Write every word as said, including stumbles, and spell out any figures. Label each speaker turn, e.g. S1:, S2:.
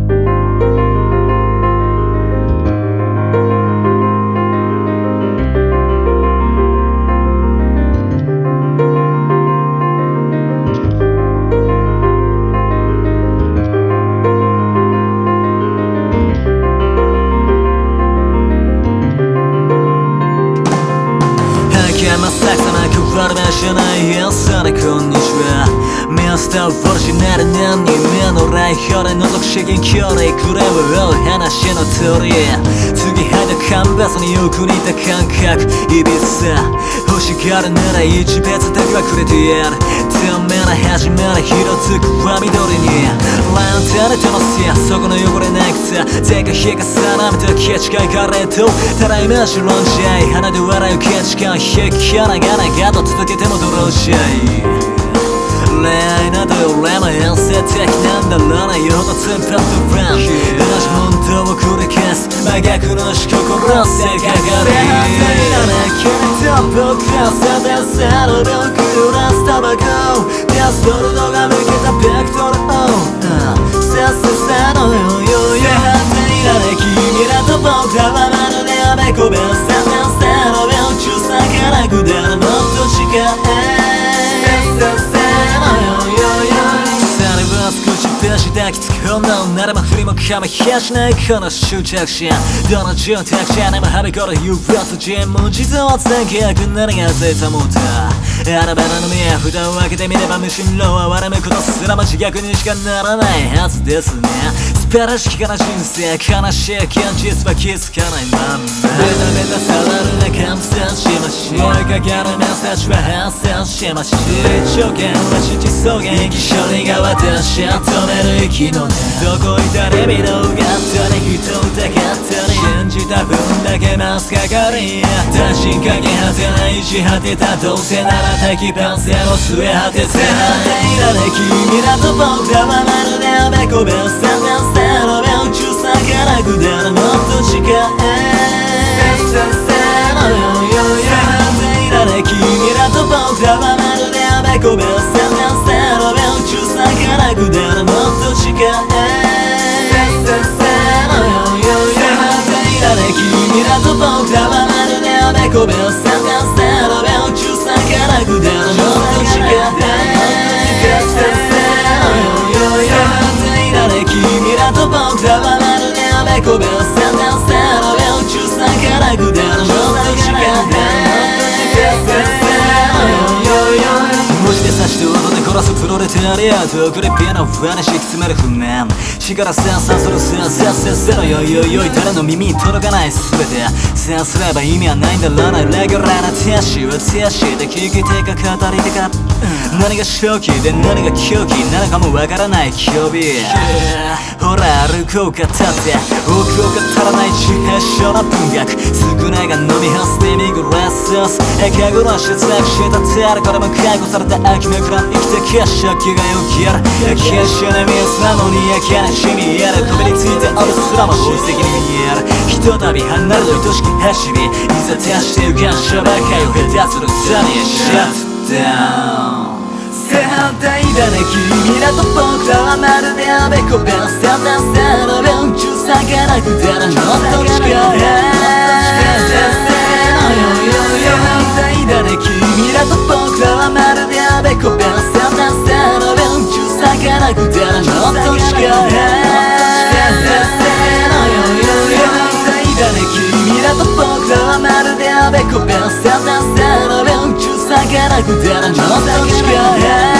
S1: バルバじゃないやさねこんにちはミスターオリジナル何人目の来訪で覗く至近距離くれば話の通り次入ったカンバスによく似た感覚いびつさ欲しがるなら一別だけはくれてやるダメな始まり色づくは緑にランタンで灯すやそこの汚れない草手が日が定めたケチかいかれとただ今しろんじゃい鼻で笑うケチ感引きながらがと続けてもドローしゃい恋愛など俺も遠征的なんだろうなよほどツンパッとブラン同じ本当を繰り返す真逆の思考の世界が正反対だね君と僕らさでさの秒揺らすタバコデストルドが向けたベクトルをさっささのよよよ正反対だね君らと僕らはまるであべこべさでさの秒中さからくだるもっと近いさっさ少し出し抱きつく女ならば振りもかまやしないこの執着心どの住宅者でもはびこる言わず人文字像は残虐何がついたもんだあらばらの目蓋を開けてみれば無心論は割れむことすらも自虐にしかならないはずですねスペラしきから人生悲しい現実は気づかないまんまベタベタ触るな感染しまし追いかけるメッセージは発生しまし条件は七草原液処理が私止める息の根どこいたり見ろがったり人を疑ったり信じた分だけマスかかり単身かけ果てない意地果てたどうせなら敵パンセの末果てせないらね君らと僕らはまるであべこべさんせの秒中さからくだるもっと近いさっさのよよよらね君らと僕らはまるであべこべさんせの秒中さからくだるもっと近いさっさのよよよらね君らと僕らはまるであべこべさんせの秒中さからくだるもっと近いさっさのよよよらね君らと僕らはまるであべこべさんせの秒中さからくだるもっと近い文字で刺して音で殺すプロレタリアとクリピアの不安に敷き詰める不眠死から生産するせんせんせんせのよいよいよい誰の耳に届かない全てせんすれば意味はないんだろうなレギュラーな手足は手足で聞き手か語り手か何が正気で何が狂気なのかもわからない興味ほら歩こうか立って多くを語らない自閉症な文学少ないが飲み干すデミグラスソース赤黒の失落した手あるこれも解雇された秋めくら生きて消し気がよきやる消しの見えすなのに焼けなしみやるこびりついて俺すらも親戚に見えるひとたび離れる愛しき走りいざ手足で浮かんしゃばかよ下手するザニーシャットダウン正反対だね君らと僕らはまるであべこべさんせの秒中さからくだるもっと近い正反対だね君らと僕らはまるであべこべさんせの秒中さからくだるもっと近い君らと僕らはまるであべこべさんせの秒中さからくだるもっと近い